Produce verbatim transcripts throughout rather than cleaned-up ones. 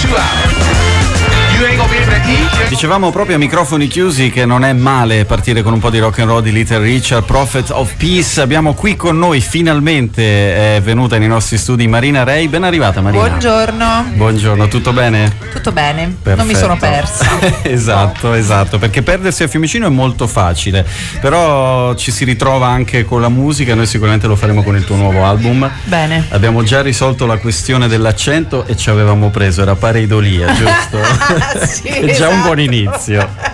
two hours. You ain't gonna be able to eat. Dicevamo proprio a microfoni chiusi che non è male partire con un po' di rock and roll di Little Richard, Prophet of Peace. Abbiamo qui con noi finalmente è venuta nei nostri studi Marina Rei. Ben arrivata, Marina. Buongiorno. Buongiorno, tutto bene? Tutto bene. Perfetto. Non mi sono persa. Esatto, no. esatto, perché perdersi a Fiumicino è molto facile, però ci si ritrova anche con la musica. Noi sicuramente lo faremo con il tuo nuovo album. Bene. Abbiamo già risolto la questione dell'accento e ci avevamo preso, era pareidolia, giusto? Sì, è già esatto. un buon inizio.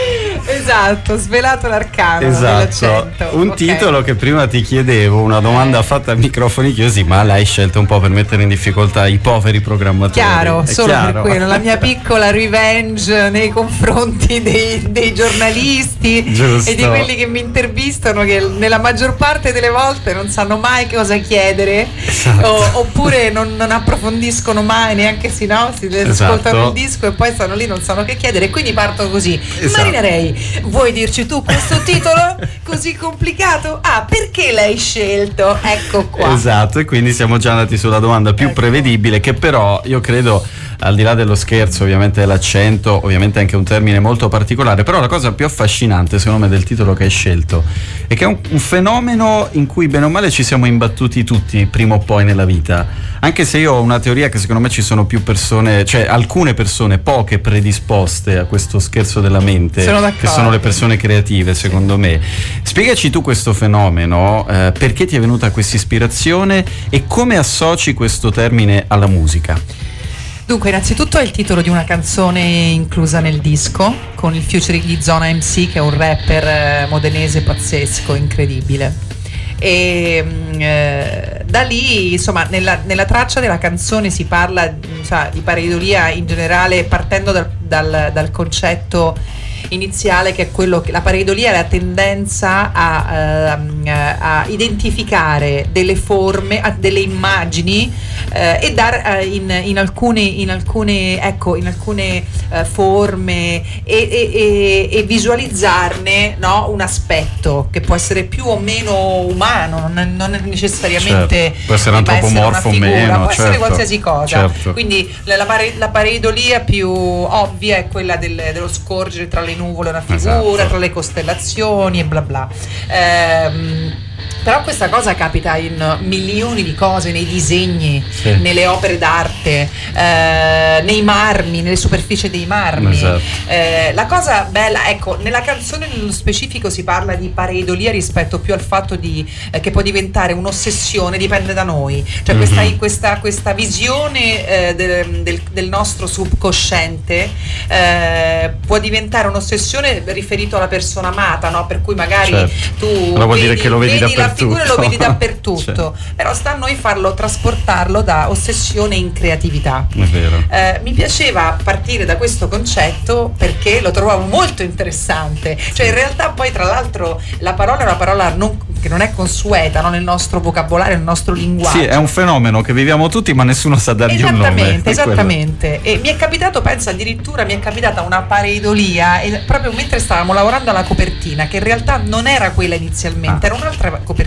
Esatto, svelato l'arcano. Esatto, un okay. titolo che prima ti chiedevo, una domanda fatta a microfoni chiusi, ma l'hai scelto un po' per mettere in difficoltà i poveri programmatori. Chiaro, è solo chiaro. per quello, la mia piccola revenge nei confronti dei, dei giornalisti Giusto. e di quelli che mi intervistano, che nella maggior parte delle volte non sanno mai cosa chiedere, esatto. o, oppure non, non approfondiscono mai, neanche si, no, si esatto. ascoltano il disco e poi stanno lì, non sanno che chiedere, e quindi parto così. Esatto. Marina Rei, vuoi dirci tu questo titolo così complicato? Ah, perché l'hai scelto? Ecco qua. Esatto, e quindi siamo già andati sulla domanda più ecco. prevedibile, che però io credo, al di là dello scherzo, ovviamente dell'accento, ovviamente anche un termine molto particolare, però la cosa più affascinante secondo me del titolo che hai scelto è che è un, un fenomeno in cui bene o male ci siamo imbattuti tutti prima o poi nella vita, anche se io ho una teoria che secondo me ci sono più persone, cioè alcune persone, poche, predisposte a questo scherzo della mente, sono che sono le persone creative, secondo me. Spiegaci tu questo fenomeno, eh, perché ti è venuta questa ispirazione e come associ questo termine alla musica? Dunque, innanzitutto è il titolo di una canzone inclusa nel disco, con il featuring di Zona M C, che è un rapper modenese pazzesco, incredibile. E eh, da lì, insomma, nella, nella traccia della canzone si parla, insomma, di pareidolia in generale, partendo dal, dal, dal concetto iniziale, che è quello che la pareidolia è la tendenza a, uh, a identificare delle forme, a delle immagini uh, e dar uh, in, in alcune in alcune ecco in alcune uh, forme e, e, e, e visualizzarne, no, un aspetto che può essere più o meno umano, non è, non è necessariamente, certo. Può essere antropomorfo o meno, può certo. essere qualsiasi cosa, certo. Quindi la, la, pare, la pareidolia più ovvia è quella del, dello scorgere tra le nuvole una figura, esatto. tra le costellazioni e bla bla. Ehm, però questa cosa capita in milioni di cose, nei disegni, sì. nelle opere d'arte, eh, nei marmi, nelle superfici dei marmi. Esatto. Eh, la cosa bella, ecco, nella canzone nello specifico si parla di pareidolia rispetto più al fatto di, eh, che può diventare un'ossessione, dipende da noi. Cioè mm-hmm. questa, questa, questa visione eh, del, del, del nostro subconsciente eh, può diventare un'ossessione riferito alla persona amata, no? Per cui magari certo. tu allora vuol vedi, dire che lo vedi, vedi dappertutto. La figura lo vedi dappertutto, certo. Però sta a noi farlo, trasportarlo da ossessione in creatività. È vero. Eh, mi piaceva partire da questo concetto perché lo trovavo molto interessante. Cioè in realtà poi tra l'altro la parola è una parola non, che non è consueta, no, nel nostro vocabolario, nel nostro linguaggio. Sì, è un fenomeno che viviamo tutti ma nessuno sa dargli un nome. Esattamente, esattamente. E mi è capitato, penso addirittura mi è capitata una pareidolia e proprio mentre stavamo lavorando alla copertina, che in realtà non era quella inizialmente, ah. era un'altra copertina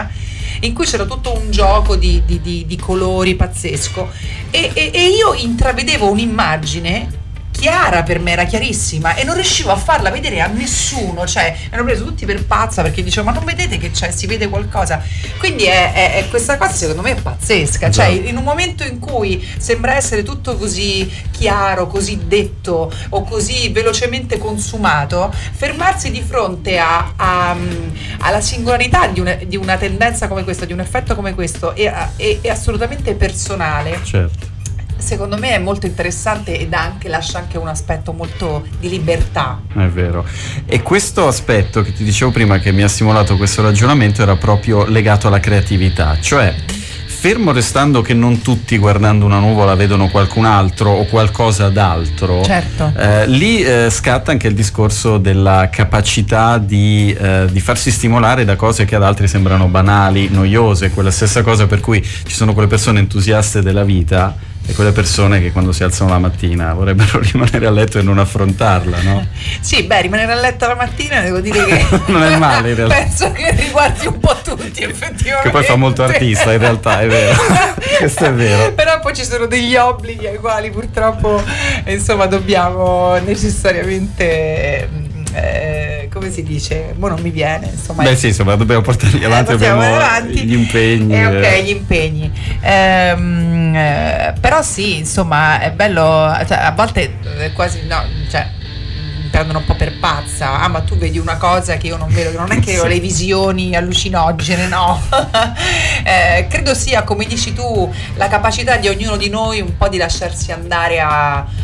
in cui c'era tutto un gioco di, di, di, di colori pazzesco e, e, e io intravedevo un'immagine chiara, per me era chiarissima e non riuscivo a farla vedere a nessuno, cioè mi hanno preso tutti per pazza perché dicevo ma non vedete che c'è, si vede qualcosa, quindi è, è, è questa cosa secondo me è pazzesca, cioè in un momento in cui sembra essere tutto così chiaro, così detto o così velocemente consumato, fermarsi di fronte a, a, alla singolarità di una, di una tendenza come questa, di un effetto come questo è, è, è assolutamente personale. Certo. Secondo me è molto interessante ed anche lascia anche un aspetto molto di libertà. È vero. E questo aspetto che ti dicevo prima che mi ha stimolato questo ragionamento era proprio legato alla creatività, cioè fermo restando che non tutti guardando una nuvola vedono qualcun altro o qualcosa d'altro, certo. eh, lì eh, scatta anche il discorso della capacità di, eh, di farsi stimolare da cose che ad altri sembrano banali, noiose, quella stessa cosa per cui ci sono quelle persone entusiaste della vita e quelle persone che quando si alzano la mattina vorrebbero rimanere a letto e non affrontarla, no? Sì, beh, rimanere a letto la mattina devo dire che non è male in realtà. Penso che riguardi un po' tutti, effettivamente. Che poi fa molto artista in realtà, è vero. Questo è vero. Però poi ci sono degli obblighi ai quali purtroppo insomma dobbiamo necessariamente eh, come si dice? Mo non mi viene, insomma. Beh sì, insomma, dobbiamo portarli avanti, eh, abbiamo avanti. Gli impegni. Eh, ok, gli impegni. Ehm, eh, però sì, insomma, è bello, cioè, a volte eh, quasi no, cioè mi prendono un po' per pazza. Ah, ma tu vedi una cosa che io non vedo, non è che ho le visioni allucinogene, no. eh, credo sia, come dici tu, la capacità di ognuno di noi un po' di lasciarsi andare a, a,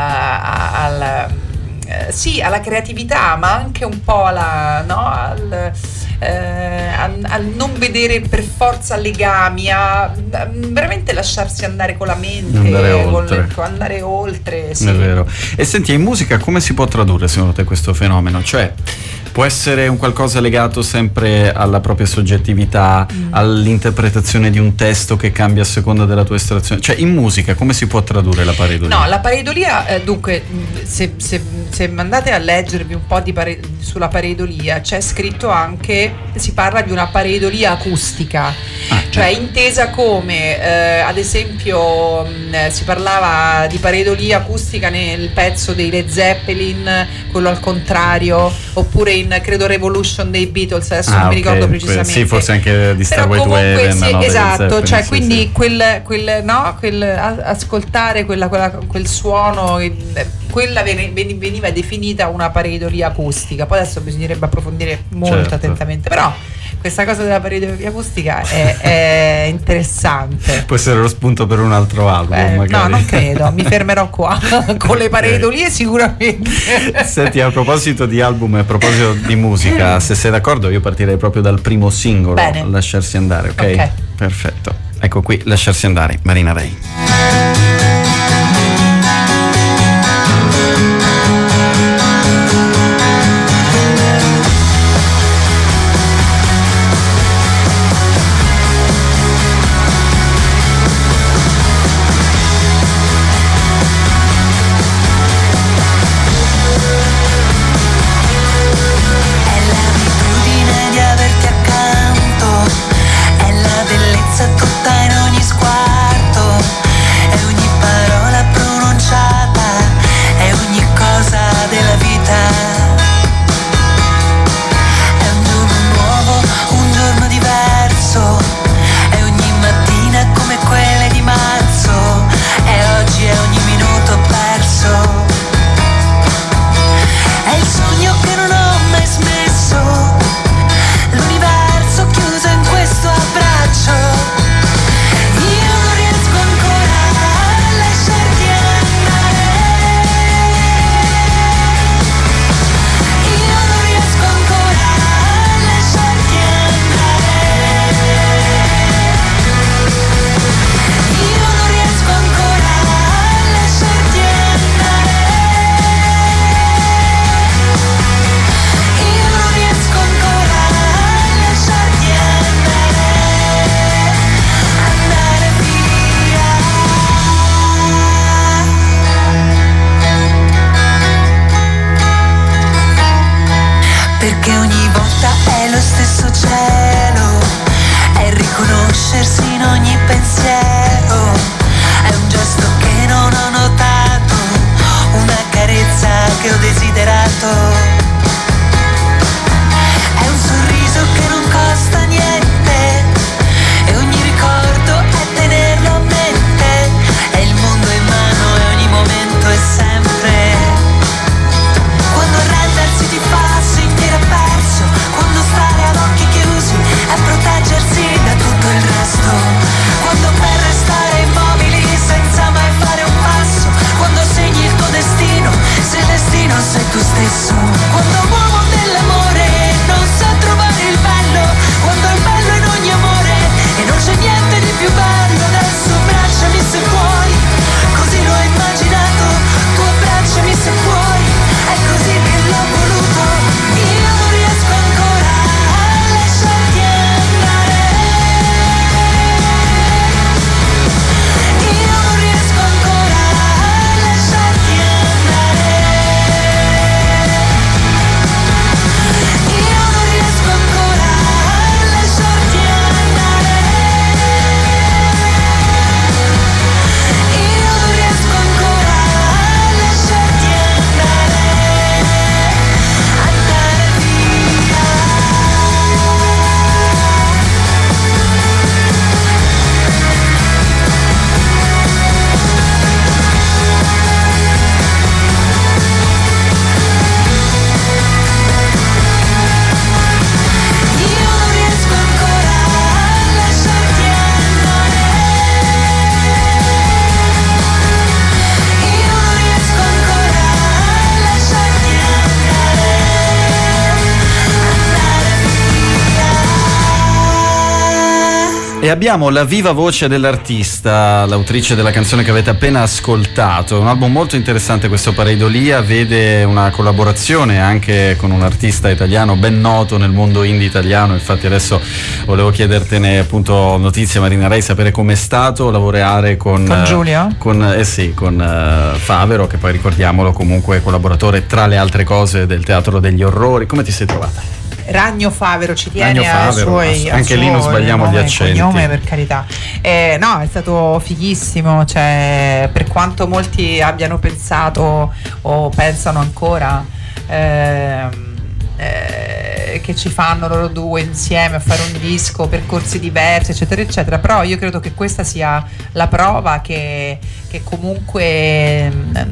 a, al Eh, sì, alla creatività, ma anche un po' alla, no, al, eh, al, al non vedere per forza legami, a, a veramente lasciarsi andare con la mente, andare oltre, con, andare oltre sì. È vero. E senti, in musica come si può tradurre secondo te questo fenomeno? Cioè, può essere un qualcosa legato sempre alla propria soggettività, mm. all'interpretazione di un testo che cambia a seconda della tua estrazione? Cioè, in musica come si può tradurre la pareidolia? No, la pareidolia, eh, dunque, se, se, se andate a leggervi un po' di pare- sulla pareidolia, c'è scritto anche, si parla di una pareidolia acustica, ah, cioè eh. intesa come, eh, ad esempio, mh, si parlava di pareidolia acustica nel pezzo dei Led Zeppelin, quello al contrario, oppure in credo Revolution dei Beatles, adesso ah, non mi ricordo okay. precisamente. Sì, forse anche di Starway to Heaven, sì, no, esatto, cioè sì, quindi sì. quel, quel no, quel ascoltare quella, quella, quel suono, quella veniva definita una pareidolia acustica. Poi adesso bisognerebbe approfondire molto certo. attentamente, però questa cosa della pareidolia acustica è, è interessante. Può essere lo spunto per un altro album. Beh, magari. No, non credo, mi fermerò qua con le pareidolie sicuramente. Senti, a proposito di album e a proposito di musica, se sei d'accordo io partirei proprio dal primo singolo. Bene. Lasciarsi andare, ok? Ok. Perfetto. Ecco qui, Lasciarsi andare, Marina Ray. Tutta in ogni sguardo e ogni parola E abbiamo la viva voce dell'artista, l'autrice della canzone che avete appena ascoltato. Un album molto interessante questo, Pareidolia, vede una collaborazione anche con un artista italiano ben noto nel mondo indie italiano. Infatti adesso volevo chiedertene appunto notizie, Marina Rei, sapere com'è stato lavorare con, con Giulio? Con, eh sì, con uh, Favero, che poi ricordiamolo comunque collaboratore tra le altre cose del Teatro degli Orrori. Come ti sei trovata? Ragno Favero ci tiene Ragno Favero, ai suoi, anche al lì non suo sbagliamo nome, gli accenti. Cognome, per carità. Eh, no, è stato fighissimo, cioè, per quanto molti abbiano pensato o pensano ancora ehm, eh, che ci fanno loro due insieme a fare un disco, percorsi diversi, eccetera eccetera, però io credo che questa sia la prova che, che comunque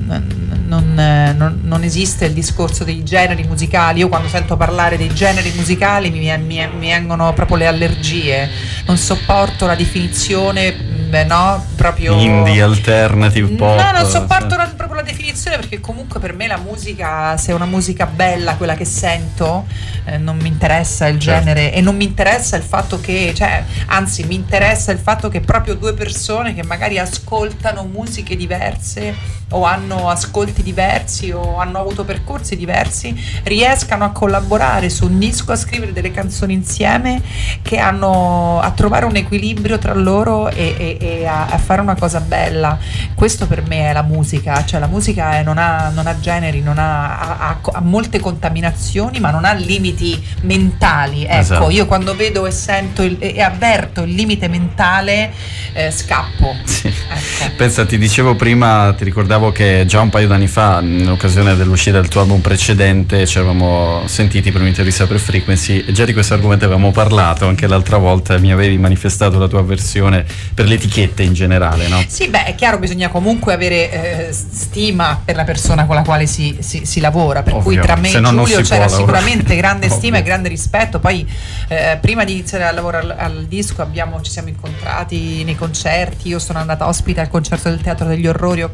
non, non, non esiste il discorso dei generi musicali. Io quando sento parlare dei generi musicali mi, mi, mi vengono proprio le allergie, non sopporto la definizione, beh, no, proprio indie, alternative pop. No, non sopporto la, proprio la definizione, perché comunque per me la musica, se è una musica bella, quella che sento, eh, non mi interessa il genere, certo. E non mi interessa il fatto che, cioè, anzi mi interessa il fatto che proprio due persone che magari ascoltano musiche diverse o hanno ascolti diversi o hanno avuto percorsi diversi riescano a collaborare su un disco, a scrivere delle canzoni insieme che hanno a trovare un equilibrio tra loro e, e, e a, a fare una cosa bella. Questo per me è la musica, cioè la musica è, non, ha, non ha generi, non ha, ha, ha molte contaminazioni, ma non ha limiti mentali. Ecco, esatto. Io quando vedo e sento il, e avverto il limite mentale eh, scappo. Sì. Ecco. Pensa, ti dicevo prima, ti ricordavo che già un paio d'anni fa, in occasione dell'uscita del tuo album precedente, ci avevamo sentiti per un'intervista per Frequency e già di questo argomento avevamo parlato anche l'altra volta. Mi avevi manifestato la tua avversione per le etichette in generale, no? Sì, beh, è chiaro, bisogna comunque avere eh, stima per la persona con la quale si, si, si lavora, per Ovvio. Cui tra me e Giulio c'era sicuramente grande stima e grande rispetto. Poi eh, prima di iniziare a lavorare al, al disco abbiamo, ci siamo incontrati nei concerti, io sono andata ospite al concerto del Teatro degli Orrori,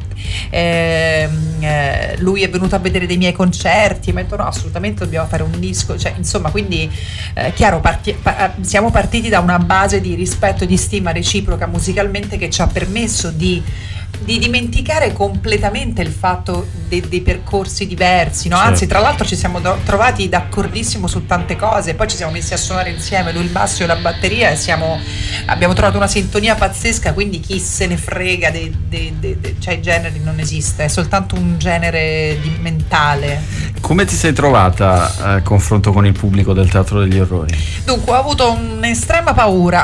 eh, eh, lui è venuto a vedere dei miei concerti e mi ha detto no, assolutamente dobbiamo fare un disco, cioè, insomma, quindi eh, chiaro, parti, pa- siamo partiti da una base di rispetto e di stima reciproca musicalmente che ci ha permesso di di dimenticare completamente il fatto de- dei percorsi diversi, no? Certo. Anzi, tra l'altro ci siamo do- trovati d'accordissimo su tante cose, poi ci siamo messi a suonare insieme, lui il basso e la batteria, e siamo, abbiamo trovato una sintonia pazzesca, quindi chi se ne frega dei, dei, dei, dei, cioè i generi non esiste, è soltanto un genere di mentale. Come ti sei trovata a eh, confronto con il pubblico del Teatro degli Orrori? Dunque, ho avuto un'estrema paura.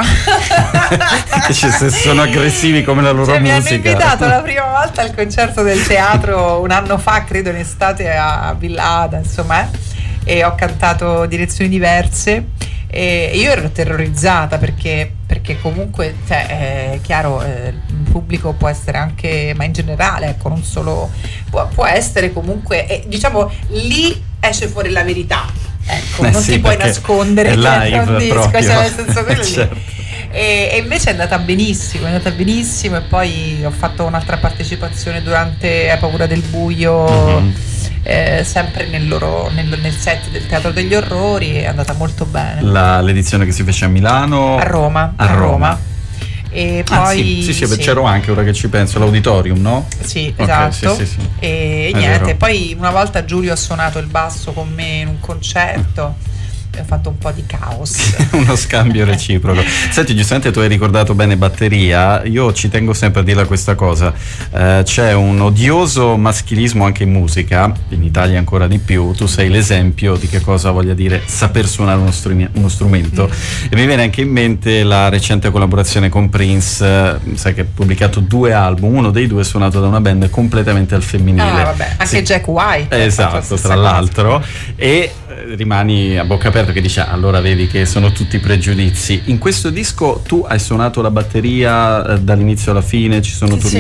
Cioè, se sono aggressivi come la loro cioè, musica. Mi hanno invitato la prima volta al concerto del teatro un anno fa, credo in estate, a Villada, insomma, eh, e ho cantato Direzioni Diverse e io ero terrorizzata perché, perché comunque, cioè, è chiaro, eh, il pubblico può essere anche, ma in generale, ecco, non solo, può, può essere comunque, eh, diciamo, lì esce fuori la verità, ecco, eh non sì, ti puoi nascondere è live un disco, proprio. Cioè, nel senso quello certo. lì. E, e invece è andata benissimo, è andata benissimo, e poi ho fatto un'altra partecipazione durante A Paura del Buio, mm-hmm. eh, sempre nel, loro, nel, nel set del Teatro degli Orrori, è andata molto bene. La, l'edizione che si fece a Milano? A Roma. A, a Roma. Roma. E ah, poi sì, sì, sì, c'ero anche, ora che ci penso, l'auditorium, no? Sì, okay, esatto. Sì, sì, sì. E è niente, vero. Poi una volta Giulio ha suonato il basso con me in un concerto. Ho fatto un po' di caos. Uno scambio reciproco. Senti, giustamente tu hai ricordato bene batteria, io ci tengo sempre a dire questa cosa, eh, c'è un odioso maschilismo anche in musica, in Italia ancora di più. Tu sei l'esempio di che cosa voglia dire saper suonare uno, strumi- uno strumento, mm. e mi viene anche in mente la recente collaborazione con Prince, eh, sai che ha pubblicato due album, uno dei due è suonato da una band completamente al femminile. Ah, vabbè, anche sì. Jack White. Esatto, tra l'altro, e rimani a bocca aperta che dice allora vedi che sono tutti pregiudizi. In questo disco tu hai suonato la batteria eh, dall'inizio alla fine, ci sono turni, sì.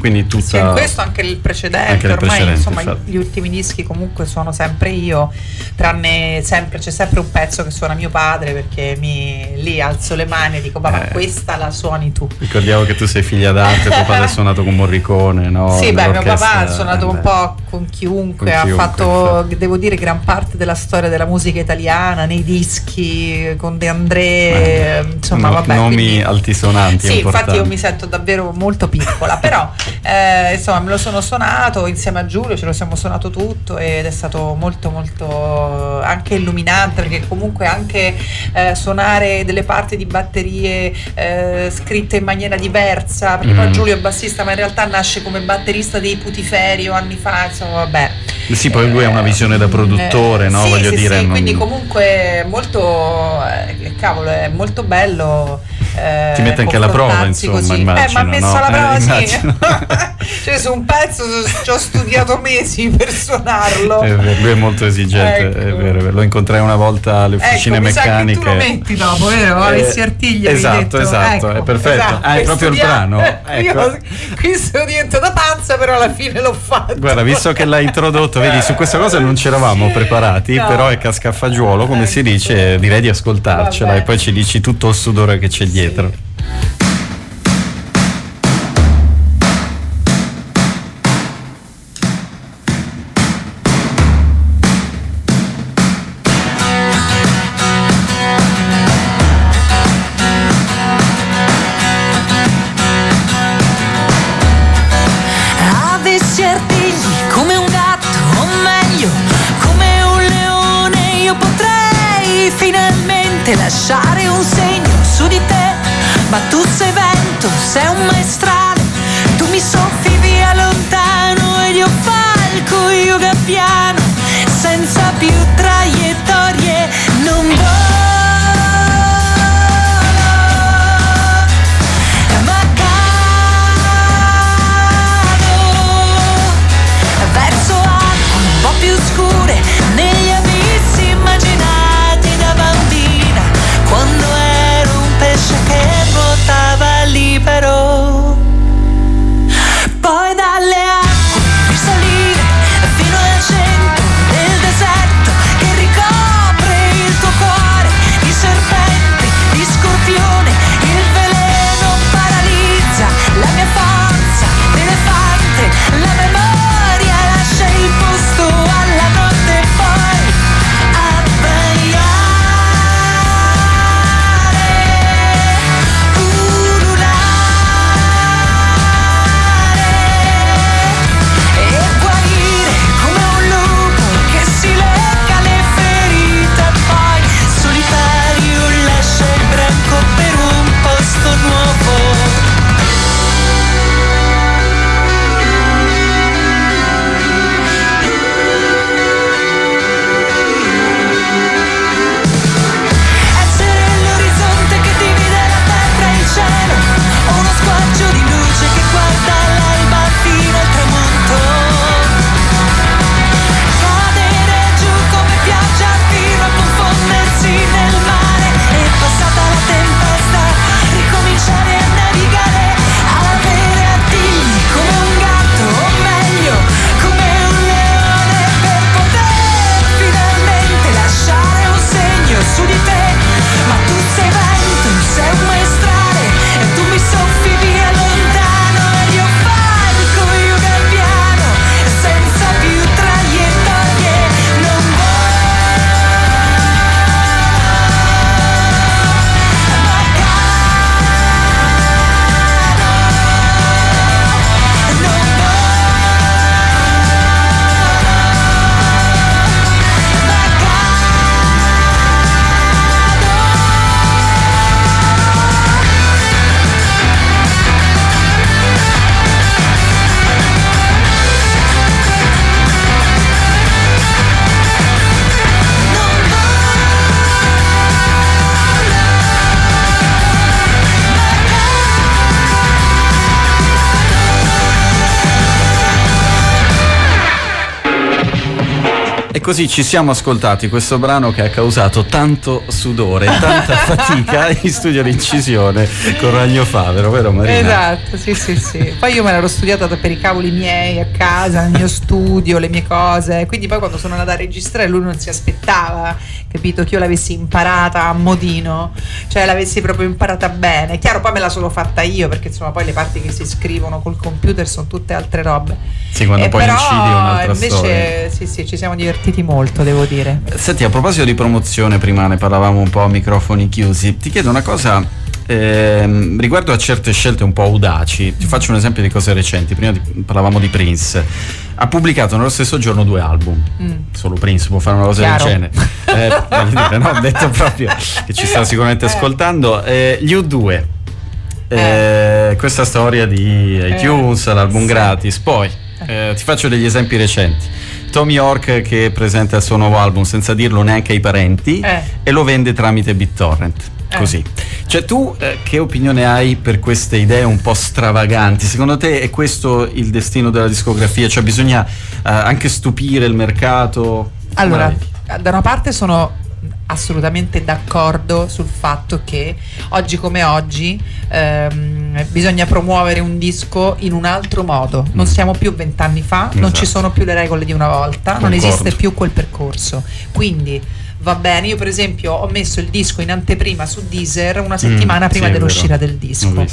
quindi tutta... Sì, in questo anche il precedente, anche il ormai precedente, insomma infatti. gli ultimi dischi comunque suono sempre io, tranne sempre, c'è sempre un pezzo che suona mio padre, perché mi, lì alzo le mani e dico ma Eh. questa la suoni tu. Ricordiamo che tu sei figlia d'arte, tuo padre ha suonato con Morricone, no? Sì, beh, mio Nell'orchestra, papà ha suonato un eh, po' con chiunque, con ha chiunque, fatto, infatti. devo dire, gran parte della storia della musica italiana, nei dischi, con De André, eh, insomma, no- vabbè. nomi quindi- altisonanti, Sì, importanti. infatti io mi sento davvero molto piccola, però eh, insomma me lo sono suonato insieme a Giulio, ce lo siamo suonato tutto ed è stato molto molto anche illuminante, perché comunque anche eh, suonare delle parti di batterie eh, scritte in maniera diversa, perché Mm. poi Giulio è bassista ma in realtà nasce come batterista dei Putiferio anni fa, insomma vabbè. Sì, poi lui ha una visione da produttore, Eh, no? sì, Voglio sì, dire, sì, non- quindi comunque molto eh, cavolo, è molto bello. eh, Ti mette anche alla prova, confrontarsi insomma, così. immagino, Eh, ma ha messo no? alla prova, Eh, sì. immagino. Cioè, su un pezzo ci ho studiato mesi per suonarlo. È vero, lui è molto esigente, Ecco. è vero, è vero. Lo incontrai una volta alle officine ecco, mi meccaniche. sa che tu lo metti dopo, vero? Eh, Alessi Artiglia, avevi esatto, detto. esatto, Ecco, è perfetto. esatto, Ah, è per proprio il studiare. brano? Ecco. Io qui sono diventata pazza, però alla fine l'ho fatto. Guarda, visto che l'hai introdotto, vedi, su questa cosa non ci eravamo preparati, No. però è casca a fagiolo, come si Ecco. dice, direi di ascoltarcela Vabbè. e poi ci dici tutto il sudore che c'è dietro. Avessi artigli come un gatto, o meglio, come un leone, io potrei finalmente lasciare un segno su di te. Ma tu sei vento, sei un maestrale, tu mi soffi via lontano ed io falco, io gabbiano, senza più traiettorie, non volo. Ma verso acque un po' più scure, negli abissi immaginati da bambina, quando ero un pesce che nuotava libero. Poi dalle acque risalire fino al centro del deserto che ricopre E così ci siamo ascoltati questo brano che ha causato tanto sudore e tanta fatica in studio di incisione con Ragno Favero, vero Marina? Esatto, sì sì sì. Poi io me l'ero studiata per i cavoli miei a casa, nel mio studio, le mie cose, quindi poi quando sono andata a registrare lui non si aspettava, capito, che io l'avessi imparata a modino, cioè l'avessi proprio imparata bene. Chiaro, poi me la sono fatta io, perché insomma poi le parti che si scrivono col computer sono tutte altre robe. Sì, quando eh, poi però, incidi è un'altra invece, storia. sì sì, ci siamo divertiti molto, devo dire. Senti, a proposito di promozione, prima ne parlavamo un po' a microfoni chiusi, ti chiedo una cosa ehm, riguardo a certe scelte un po' audaci. Ti faccio un esempio di cose recenti. Prima di, parlavamo di Prince. Ha pubblicato nello stesso giorno due album. Mm. Solo Prince può fare una cosa Chiaro. del genere. Eh, voglio dire, no? Detto proprio, che ci sta sicuramente ascoltando. Eh, gli U due. Eh, eh. Questa storia di iTunes, eh. l'album sì. gratis. Poi eh, ti faccio degli esempi recenti. Tom York che presenta il suo nuovo album senza dirlo neanche ai parenti eh. e lo vende tramite BitTorrent. Così. Cioè tu eh, che opinione hai per queste idee un po' stravaganti? Secondo te è questo il destino della discografia? Cioè bisogna eh, anche stupire il mercato? Allora, da una parte sono assolutamente d'accordo sul fatto che oggi come oggi ehm, bisogna promuovere un disco in un altro modo. Non siamo più vent'anni fa, esatto. non ci sono più le regole di una volta, Concordo. non esiste più quel percorso. Quindi va bene, io per esempio ho messo il disco in anteprima su Deezer una settimana mm, prima sì, dell'uscita del disco.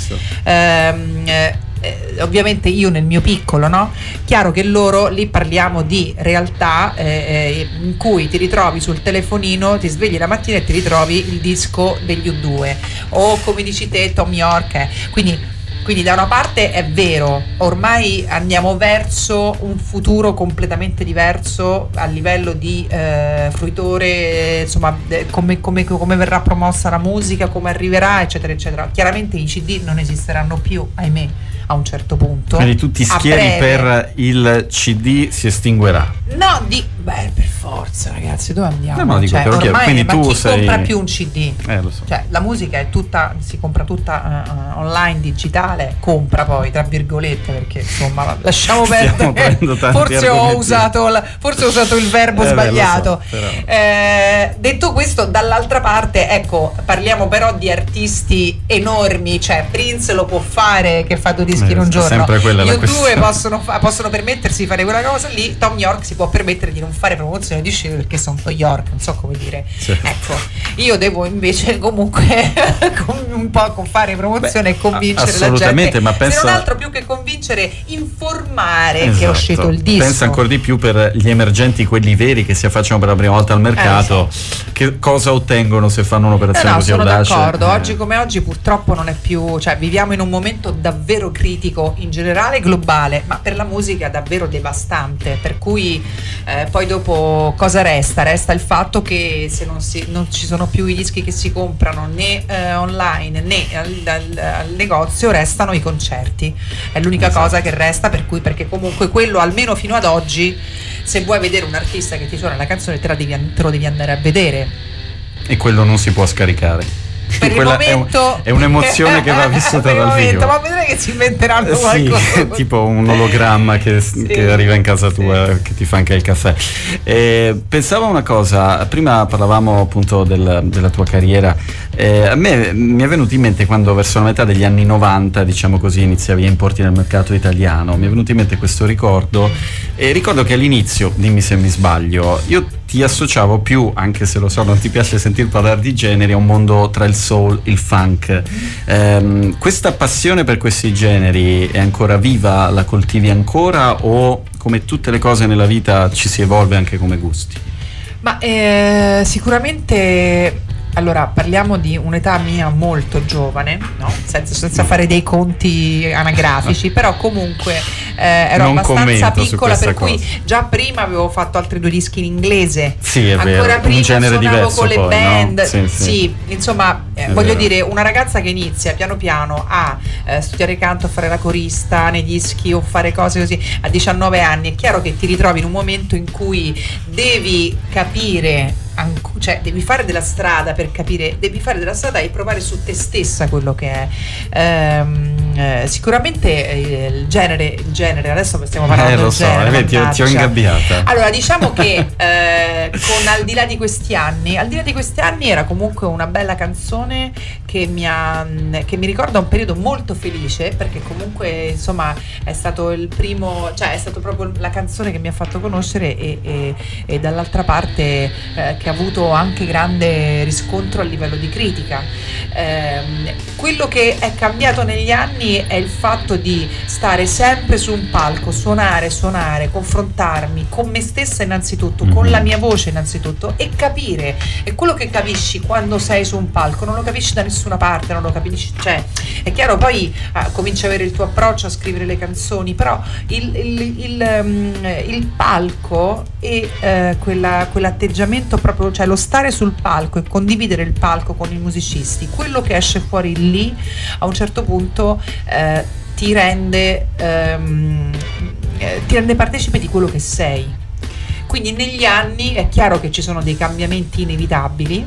Ehm, eh, eh, ovviamente io nel mio piccolo, no? Chiaro che loro, lì parliamo di realtà eh, in cui ti ritrovi sul telefonino, ti svegli la mattina e ti ritrovi il disco degli U due o come dici te Tom York, eh. quindi Quindi da una parte è vero, ormai andiamo verso un futuro completamente diverso a livello di eh, fruitore, insomma come, come, come verrà promossa la musica, come arriverà eccetera eccetera. Chiaramente i C D non esisteranno più, ahimè, a un certo punto. Quindi tu ti schieri per il C D si estinguerà? No, di, beh, per forza ragazzi, dove andiamo? No, no, dico, cioè, però ormai, quindi ma tu chi sei... compra più un C D? Eh, lo so. Cioè la musica è tutta, si compra tutta uh, online, digitale, compra poi tra virgolette, perché insomma lasciamo perdere, forse ho usato la, forse ho usato il verbo eh, sbagliato. Beh, so, eh, detto questo, dall'altra parte ecco, parliamo però di artisti enormi, cioè Prince lo può fare che fa due dischi eh, in un giorno, io due possono, fa, possono permettersi di fare quella cosa lì, Tom York si può permettere di non fare promozione di sci perché sono Tom York, non so come dire. Sì. Ecco, io devo invece comunque un po' con fare promozione Beh, e convincere la gente, ma pensa... se non altro più che convincere, informare esatto. che è uscito il disco. Pensa ancora di più per gli emergenti, quelli veri che si affacciano per la prima volta al mercato, eh, so. che cosa ottengono se fanno un'operazione eh no, così sono audace? d'accordo, eh. oggi come oggi purtroppo non è più, cioè viviamo in un momento davvero critico in generale globale, ma per la musica davvero devastante, per cui eh, poi dopo cosa resta? Resta il fatto che se non, si, non ci sono più i dischi che si comprano né eh, online né al, al, al negozio, restano i concerti, è l'unica esatto. cosa che resta, per cui perché comunque quello almeno fino ad oggi, se vuoi vedere un artista che ti suona la canzone te, la devi, te lo devi andare a vedere, e quello non si può scaricare. Per il momento è, un, è un'emozione che va vissuta dal vivo, ma vedrai che si inventeranno qualcosa, sì, tipo un ologramma che, sì, che arriva in casa tua, sì. che ti fa anche il caffè. E pensavo a una cosa, prima parlavamo appunto del, della tua carriera, eh, a me mi è venuto in mente quando verso la metà degli anni novanta, diciamo così, iniziavi a importi nel mercato italiano, mi è venuto in mente questo ricordo, e ricordo che all'inizio, dimmi se mi sbaglio, io ti associavo più, anche se lo so non ti piace sentir parlare di generi, a un mondo tra il soul, il funk. Ehm, questa passione per questi generi è ancora viva? La coltivi ancora, o come tutte le cose nella vita ci si evolve anche come gusti? Ma eh, sicuramente, allora parliamo di un'età mia molto giovane, no? senza, senza fare dei conti anagrafici, però comunque eh, ero non abbastanza piccola, per cosa. cui già prima avevo fatto altri due dischi in inglese, sì, è ancora vero. prima un genere suonavo diverso con le poi, band, no? sì, sì. sì, insomma eh, voglio vero. dire, una ragazza che inizia piano piano a eh, studiare canto, a fare la corista nei dischi o fare cose così a diciannove anni, è chiaro che ti ritrovi in un momento in cui devi capire, cioè devi fare della strada per capire, devi fare della strada e provare su te stessa quello che è. Ehm, eh, sicuramente eh, il genere, il genere, adesso stiamo parlando eh, lo del so, genere. eh, ti, ho, ti ho ingabbiata. Allora, diciamo che eh, con Al di là di questi anni, Al di là di questi anni era comunque una bella canzone che mi ha, che mi ricorda un periodo molto felice, perché comunque insomma è stato il primo, cioè è stato proprio la canzone che mi ha fatto conoscere e, e, e dall'altra parte eh, che ha avuto anche grande riscontro a livello di critica. Eh, quello che è cambiato negli anni è il fatto di stare sempre su un palco, suonare, suonare, confrontarmi con me stessa innanzitutto, mm-hmm. con la mia voce innanzitutto, e capire. E quello che capisci quando sei su un palco non lo capisci da nessuna parte, non lo capisci, cioè è chiaro, poi ah, cominci a avere il tuo approccio a scrivere le canzoni, però il, il, il, um, il palco e uh, quella, quell'atteggiamento proprio, cioè lo stare sul palco e condividere il palco con i musicisti, quello che esce fuori lì a un certo punto eh, ti rende um, eh, ti rende partecipe di quello che sei. Quindi negli anni è chiaro che ci sono dei cambiamenti inevitabili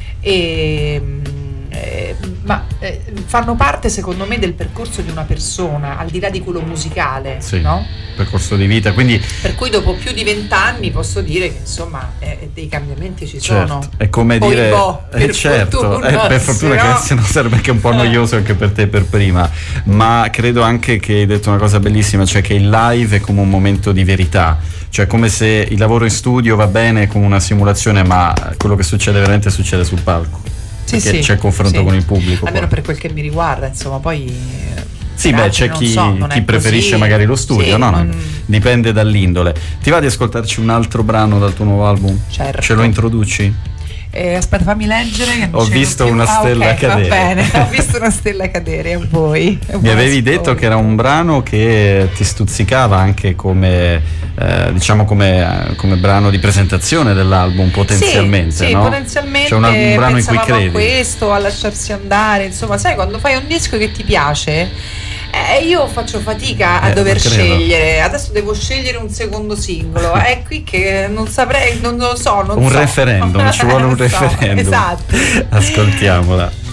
e Eh, ma eh, fanno parte secondo me del percorso di una persona, al di là di quello musicale, sì, no? Percorso di vita, quindi per cui dopo più di vent'anni posso dire che insomma eh, dei cambiamenti ci certo, sono. è come Poi dire boh, per eh, certo, fortuna, eh, per fortuna se che no... se no sarebbe anche un po' noioso anche per te e per prima, ma credo anche che hai detto una cosa bellissima, cioè che il live è come un momento di verità, cioè come se il lavoro in studio va bene come una simulazione, ma quello che succede veramente succede sul palco. Sì, sì, c'è il confronto, sì, con il pubblico. Almeno poi, per quel che mi riguarda, insomma, poi sì, beh, c'è chi, so, chi preferisce così, magari lo studio, sì, no, no, non... dipende dall'indole. Ti va di ascoltarci un altro brano dal tuo nuovo album? Certo. Ce lo introduci? Eh, aspetta, fammi leggere. Che non ho visto più. una stella ah, okay, cadere. Va bene, ho visto una stella cadere. A voi. A Mi avevi ascolto. detto che era un brano che ti stuzzicava anche come, eh, diciamo, come, come brano di presentazione dell'album, potenzialmente. Sì, sì, no? potenzialmente. C'è un, un brano in cui credi. A questo, a lasciarsi andare. Insomma, sai, quando fai un disco che ti piace. Eh, io faccio fatica a eh, dover scegliere, adesso devo scegliere un secondo singolo, è qui che non saprei, non lo so, non un so. referendum, ci vuole un so, referendum. Esatto. Ascoltiamola.